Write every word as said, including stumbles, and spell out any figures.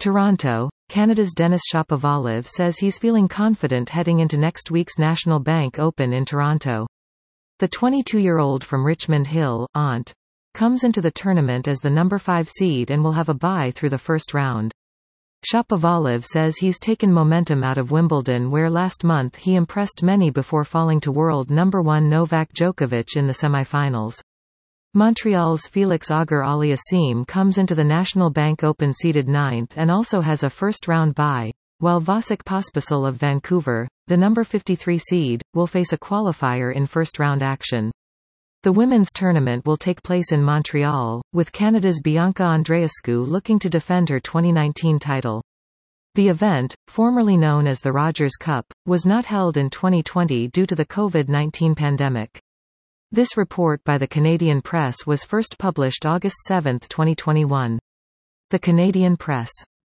Toronto, Canada's Denis Shapovalov says he's feeling confident heading into next week's National Bank Open in Toronto. The twenty-two-year-old from Richmond Hill, O N T, comes into the tournament as the number five seed and will have a bye through the first round. Shapovalov says he's taken momentum out of Wimbledon, where last month he impressed many before falling to world number one Novak Djokovic in the semi-finals. Montreal's Felix Auger-Aliassime comes into the National Bank Open seeded ninth and also has a first-round bye, while Vasek Pospisil of Vancouver, the number fifty-three seed, will face a qualifier in first-round action. The women's tournament will take place in Montreal, with Canada's Bianca Andreescu looking to defend her twenty nineteen title. The event, formerly known as the Rogers Cup, was not held in twenty twenty due to the COVID nineteen pandemic. This report by the Canadian Press was first published August seventh, twenty twenty-one. The Canadian Press.